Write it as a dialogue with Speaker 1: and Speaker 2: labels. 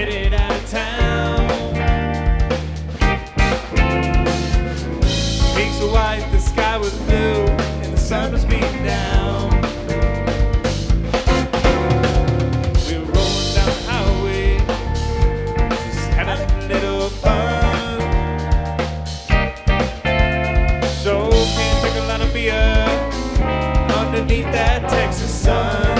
Speaker 1: headed out of town. Peaks were white, the sky was blue, and the sun was beating down. We were rolling down the highway, just having a little fun. So can't drink a lot of beer underneath that Texas sun.